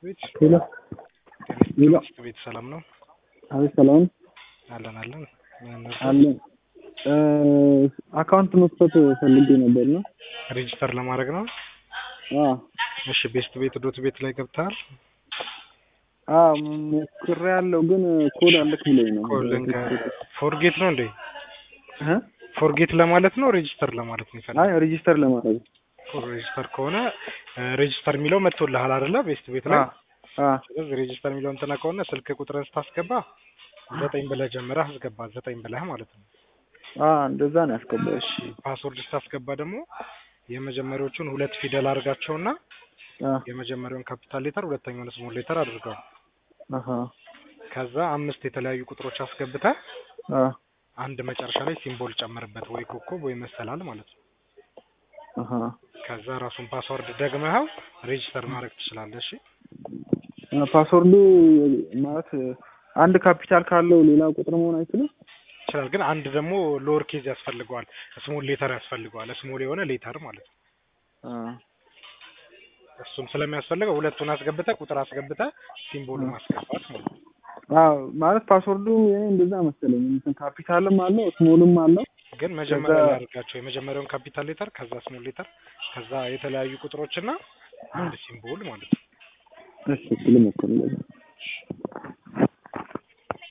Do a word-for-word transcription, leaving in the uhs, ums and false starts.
ቤት ሄሎ ሄሎ ቤት ቤት ሰላም ነው? አይ ሰላም አለን አለን አለን። አካውንት መስጠት ፈልጌ ነበር ነው ሬጂስተር ለማድረግ ነው። አዎ እሺ ቤስት ቤት ዶት ቤት ላይ ገብተሃል? አዎ ሞክሬያለሁ ግን ኮድ አለክ ብሎኝ ነው። ኮልን ፎርጌት ነው እንዴ? እህ ፎርጌት ለማለት ነው ሬጂስተር ለማለት ነው ይፈልጋል? አይ ሬጂስተር ለማድረግ ፎር ሬጂስተር ከሆነ ሬጂስተር የሚለው መጥቶልሃል አይደለ? ቤስት ቤት ላይ አዎ ስለዚህ ሬጂስተር የሚለው እንትና ከሆነ ስልክ ቁጥርን ስታስገባ ዘጠኝ ብለህ ጀምረህ አስገባ። ዘጠኝ ብለህ ማለት ነው። አዎ እንደዛ ነው ያስገባው። እሺ ፓስወርድ ስታስገባ ደግሞ የመጀመሪያዎቹን ሁለት ፊደል አድርጋቸውና የመጀመሪያውን ካፒታል ሌተር ሁለተኛውን ስሞል ሌተር አድርገው። አሃ ከዛ አምስት የተለያዩ ቁጥሮች አስገብተህ አዎ አንድ መጨረሻ ላይ ሲምቦል ጨምርበት ወይ ኮከብ ወይ መሰላል ማለት ነው። አሃ ከዛ ራሱን ፓስወርድ ደግመኸው ሬጂስተር ማድረግ ትችላለህ። እሺ ፓስወርዱ ማለት አንድ ካፒታል ካለው ሌላ ቁጥር መሆን አይችልም? ይችላል ግን አንድ ደግሞ ሎወር ኬዝ ያስፈልገዋል፣ ስሞል ሌተር ያስፈልገዋል፣ ስሞል የሆነ ሌተር ማለት ነው። አዎ እሱም ስለሚያስፈልገው ሁለቱን አስገብተህ ቁጥር አስገብተህ ሲምቦል ማስገባት ማለት ነው። አዎ ማለት ፓስወርዱ እኔ እንደዛ መሰለኝ እንትን ካፒታልም አለው ስሞልም አለው። ግን መጀመሪያ ላይ አድርጋቸው የመጀመሪያውን ካፒታል ሌተር ከዛ ስሞል ሌተር ከዛ የተለያዩ ቁጥሮችና አንድ ሲምቦል ማለት ነው። እሺ ልሞክር።